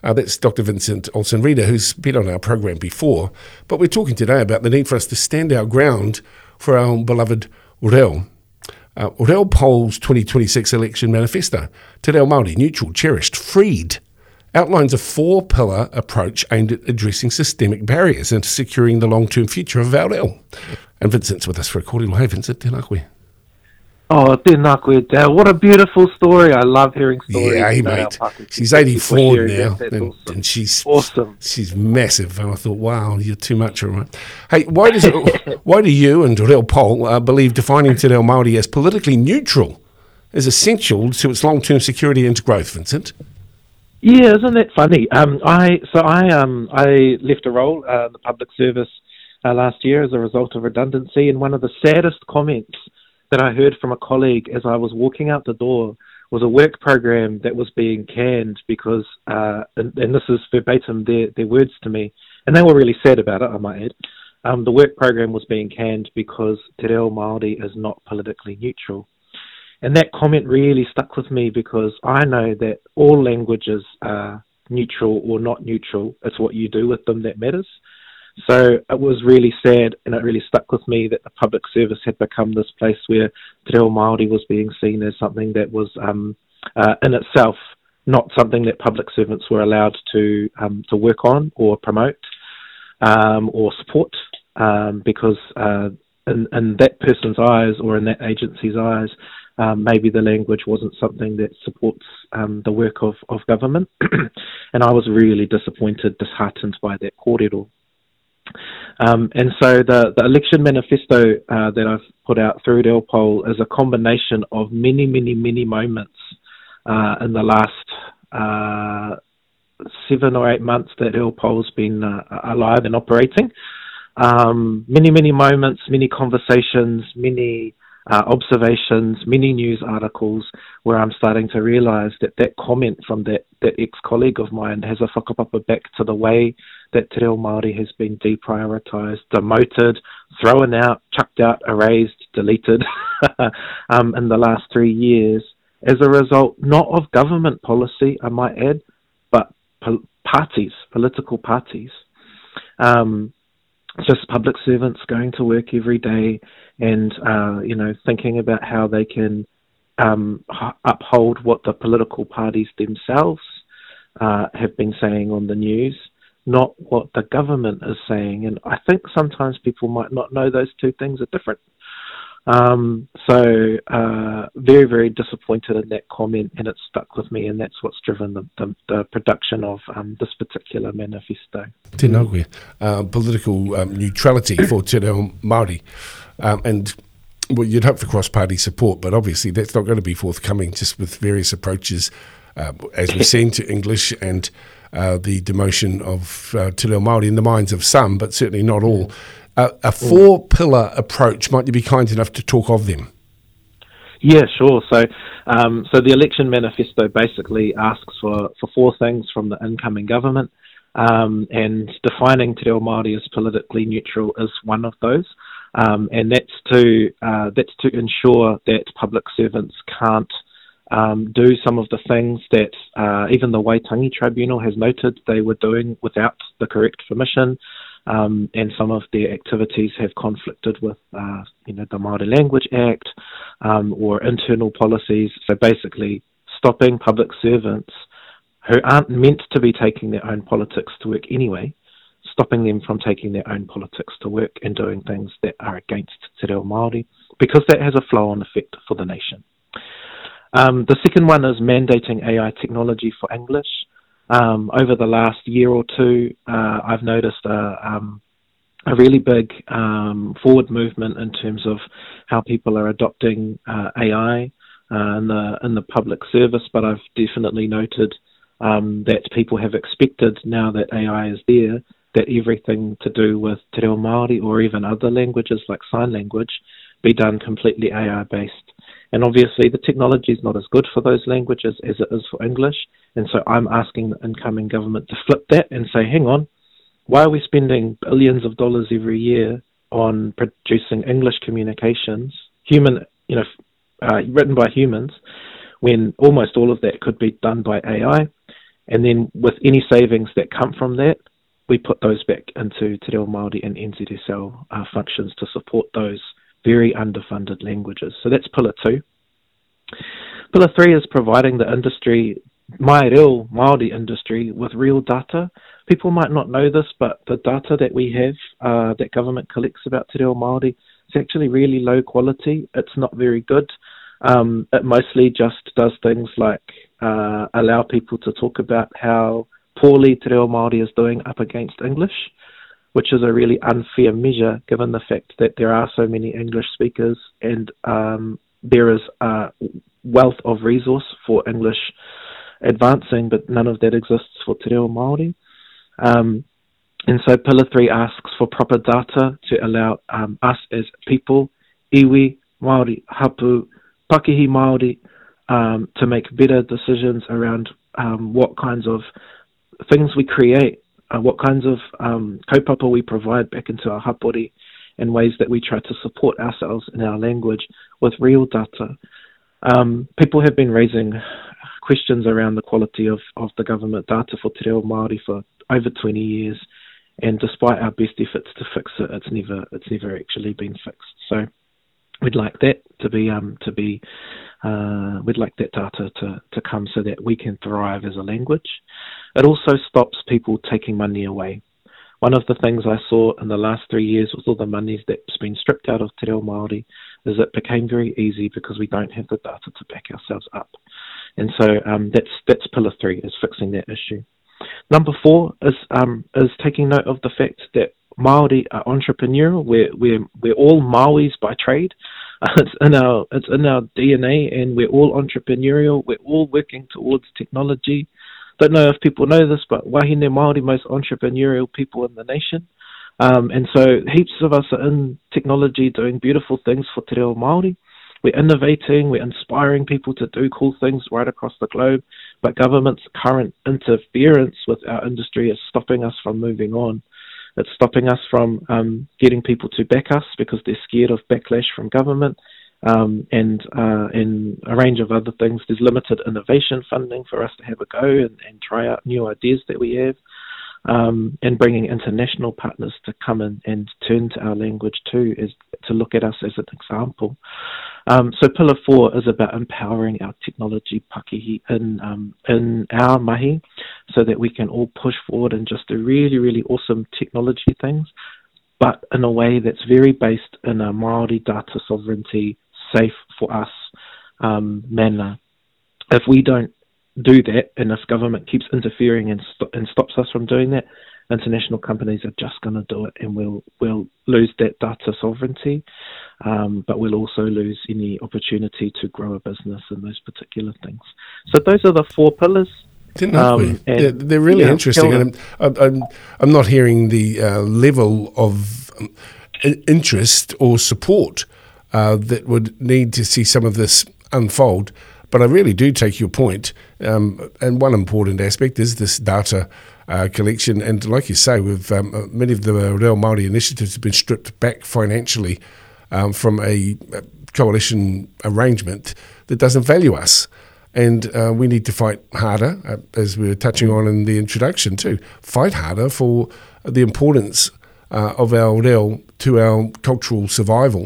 That's Dr. Vincent Olsen-Reeder, who's been on our program before. But we're talking today about the need for us to stand our ground for our beloved Reo. Reo Pol's 2026 election manifesto, Te Reo Māori, neutral, cherished, freed, outlines a four-pillar approach aimed at addressing systemic barriers and securing the long-term future of our reo. And Vincent's with us for a kōrero. Hey, Vincent, tēnā koe. Oh, tēnā koe, Dale. What a beautiful story. I love hearing stories. Yeah, hey, mate. She's 84 now, awesome. and she's awesome. She's massive. And I thought, wow, you're too much, all right. Hey, why do you and Reo Pol believe defining Te Reo Māori as politically neutral is essential to its long-term security and growth, Vincent? Yeah, isn't that funny? I left a role in the public service last year as a result of redundancy, and one of the saddest comments that I heard from a colleague as I was walking out the door was a work program that was being canned because, and this is verbatim their words to me, and they were really sad about it, I might add. The work program was being canned because Te Reo Māori is not politically neutral. And that comment really stuck with me because I know that all languages are neutral or not neutral. It's what you do with them that matters. So it was really sad, and it really stuck with me that the public service had become this place where Te Reo Māori was being seen as something that was in itself not something that public servants were allowed to work on or promote or support because in that person's eyes or in that agency's eyes, maybe the language wasn't something that supports the work of government. And I was really disappointed, disheartened by that kōrero. And so the election manifesto that I've put out through Reo Pol is a combination of many, many, many moments in the last 7 or 8 months that Reo Pol's been alive and operating. Many, many moments, many conversations, many observations, many news articles where I'm starting to realise that comment from that ex-colleague of mine has a whakapapa back to the way that Te Reo Māori has been deprioritised, demoted, thrown out, chucked out, erased, deleted in the last 3 years as a result not of government policy, I might add, but political parties. Just public servants going to work every day and, thinking about how they can uphold what the political parties themselves have been saying on the news, not what the government is saying. And I think sometimes people might not know those two things are different. Very, very disappointed in that comment, and it stuck with me, and that's what's driven the production of this particular manifesto. Tēnā koe. Political neutrality for Te Reo Māori. And well, you'd hope for cross-party support, but obviously that's not going to be forthcoming just with various approaches, as we've seen, to English and the demotion of Te Reo Māori in the minds of some, but certainly not all. A four-pillar approach, might you be kind enough to talk of them? Yeah, sure. So the election manifesto basically asks for four things from the incoming government, and defining Te Reo Māori as politically neutral is one of those. And that's to ensure that public servants can't do some of the things that even the Waitangi Tribunal has noted they were doing without the correct permission, and some of their activities have conflicted with the Māori Language Act or internal policies. So basically stopping public servants who aren't meant to be taking their own politics to work anyway, stopping them from taking their own politics to work and doing things that are against Te Reo Māori, because that has a flow-on effect for the nation. The second one is mandating AI technology for English. Over the last year or two, I've noticed a really big forward movement in terms of how people are adopting AI in the public service, but I've definitely noted that people have expected, now that AI is there, that everything to do with Te Reo Māori or even other languages like sign language be done completely AI-based. And obviously the technology is not as good for those languages as it is for English. And so I'm asking the incoming government to flip that and say, hang on, why are we spending billions of dollars every year on producing English communications, written by humans, when almost all of that could be done by AI? And then with any savings that come from that, we put those back into Te Reo Māori and NZSL functions to support those very underfunded languages. So that's Pillar 2. Pillar 3 is providing the industry, Mai Reo Māori industry, with real data. People might not know this, but the data that we have, that government collects about Te Reo Māori, is actually really low quality. It's not very good. It mostly just does things like allow people to talk about how poorly Te Reo Māori is doing up against English, which is a really unfair measure given the fact that there are so many English speakers and there is a wealth of resource for English advancing, but none of that exists for Te Reo Māori. And so Pillar 3 asks for proper data to allow us as people, iwi, Māori, hapu, Pakihi Māori, to make better decisions around what kinds of things we create, what kinds of kaupapa we provide back into our hapori, and ways that we try to support ourselves in our language with real data. People have been raising questions around the quality of the government data for Te Reo Māori for over 20 years, and despite our best efforts to fix it, it's never actually been fixed. So we'd like that we'd like that data to come so that we can thrive as a language. It also stops people taking money away. One of the things I saw in the last 3 years with all the money that's been stripped out of Te Reo Māori is it became very easy because we don't have the data to back ourselves up. And so that's Pillar 3, is fixing that issue. Number 4 is taking note of the fact that Māori are entrepreneurial. We're all Māoris by trade. It's in our DNA, and we're all entrepreneurial. We're all working towards technology. Don't know if people know this, but Wahine Māori, most entrepreneurial people in the nation. And so heaps of us are in technology doing beautiful things for Te Reo Māori. We're innovating, we're inspiring people to do cool things right across the globe, but government's current interference with our industry is stopping us from moving on. It's stopping us from getting people to back us because they're scared of backlash from government, and a range of other things. There's limited innovation funding for us to have a go and try out new ideas that we have, and bringing international partners to come in and turn to our language too, is to look at us as an example. So Pillar 4 is about empowering our technology pakihi in our mahi, so that we can all push forward and just do really, really awesome technology things, but in a way that's very based in a Māori data sovereignty, safe for us manner. If we don't do that, and if government keeps interfering and stops us from doing that, international companies are just going to do it, and we'll lose that data sovereignty, but we'll also lose any opportunity to grow a business in those particular things. So those are the 4 pillars. They're really interesting, and I'm not hearing the level of interest or support that would need to see some of this unfold. But I really do take your point, and one important aspect is this data collection. And like you say, with many of the Reo Māori initiatives have been stripped back financially from a coalition arrangement that doesn't value us. And we need to fight harder, as we were touching on in the introduction too, fight harder for the importance of our reo to our cultural survival.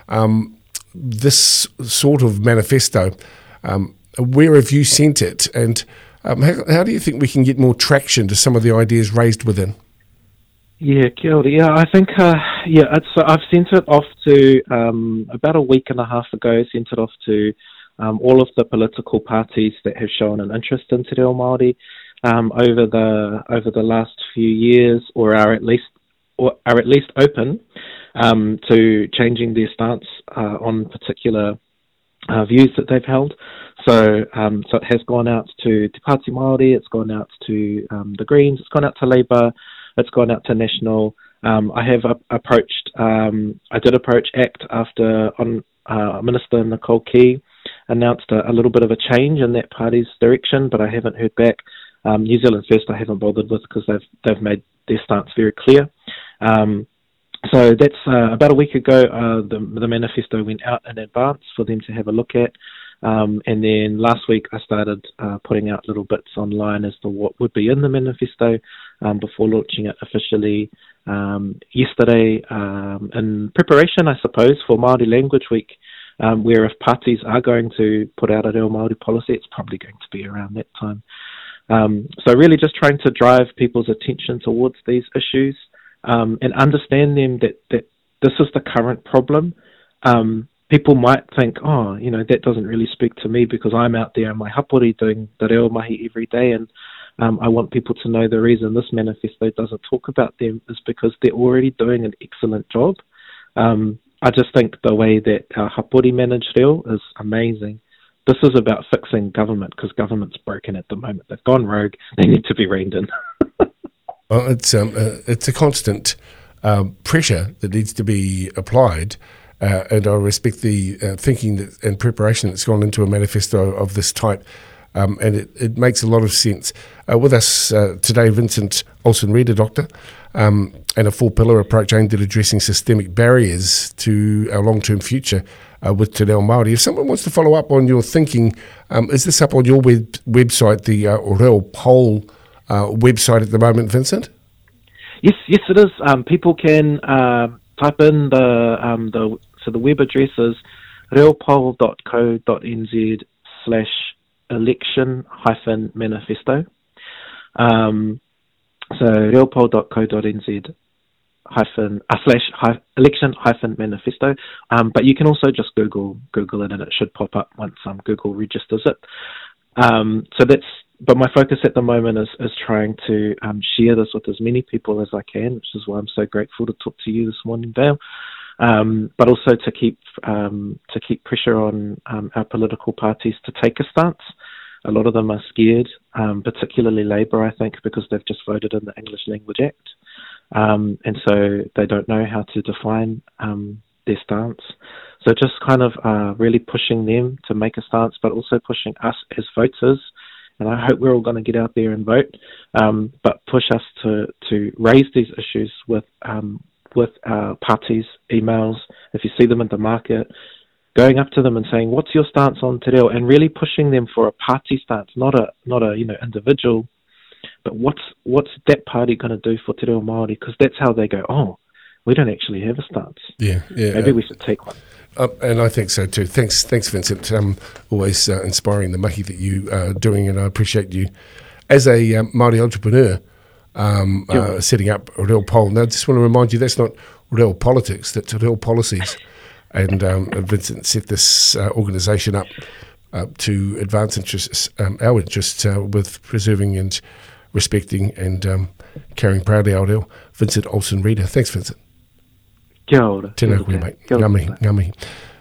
This sort of manifesto, where have you sent it, and how do you think we can get more traction to some of the ideas raised within? Yeah, kia ora. Yeah, I think I've sent it off to about a week and a half ago. Sent it off to all of the political parties that have shown an interest in Te Reo Māori over the last few years, or are at least open to changing their stance on particular views that they've held. So it has gone out to Te Pāti Māori, it's gone out to the Greens, it's gone out to Labour, it's gone out to National. I did approach ACT after Minister Nicole Key announced a little bit of a change in that party's direction, but I haven't heard back. New Zealand First I haven't bothered with because they've made their stance very clear. So that's about a week ago. The manifesto went out in advance for them to have a look at. And then last week I started putting out little bits online as to what would be in the manifesto before launching it officially yesterday, in preparation, I suppose, for Māori Language Week, where if parties are going to put out a Reo Māori policy, it's probably going to be around that time. So really just trying to drive people's attention towards these issues and understand them that this is the current problem. People might think, oh, that doesn't really speak to me because I'm out there in my hapori doing the reo mahi every day, and I want people to know the reason this manifesto doesn't talk about them is because they're already doing an excellent job. I just think the way that our hapori manage reo is amazing. This is about fixing government because government's broken at the moment. They've gone rogue. They need to be reined in. Well, it's a constant pressure that needs to be applied. And I respect the thinking and preparation that's gone into a manifesto of this type, and it makes a lot of sense. With us today, Vincent Olsen-Reeder, Doctor, and a four-pillar approach aimed at addressing systemic barriers to our long-term future with Te Reo Māori. If someone wants to follow up on your thinking, is this up on your website, the Reo Poll website at the moment, Vincent? Yes, it is. People can type in the web address is reopoll.co.nz/election-manifesto. So reopoll.co.nz/election-manifesto. But you can also just Google it, and it should pop up once Google registers it. But my focus at the moment is trying to share this with as many people as I can, which is why I'm so grateful to talk to you this morning, Dale. But also to keep pressure on our political parties to take a stance. A lot of them are scared, particularly Labour, I think, because they've just voted in the English Language Act. And so they don't know how to define their stance. So just kind of really pushing them to make a stance, but also pushing us as voters. And I hope we're all going to get out there and vote, but push us to raise these issues with parties, emails, if you see them in the market, going up to them and saying, what's your stance on Te Reo? And really pushing them for a party stance, not a individual, but what's that party going to do for Te Reo Māori? Because that's how they go, oh, we don't actually have a stance. Yeah. Maybe we should take one. And I think so too. Thanks, Vincent. Always inspiring the mahi that you are doing, and I appreciate you as a Māori entrepreneur setting up a Reo Poll. Now, I just want to remind you that's not Reo politics, that's Reo policies. And Vincent set this organisation up to advance our interests with preserving and respecting and carrying proudly our reo. Vincent Olsen-Reeder. Thanks, Vincent. Kia ora. Tēnā koe, mate. Ngā mihi.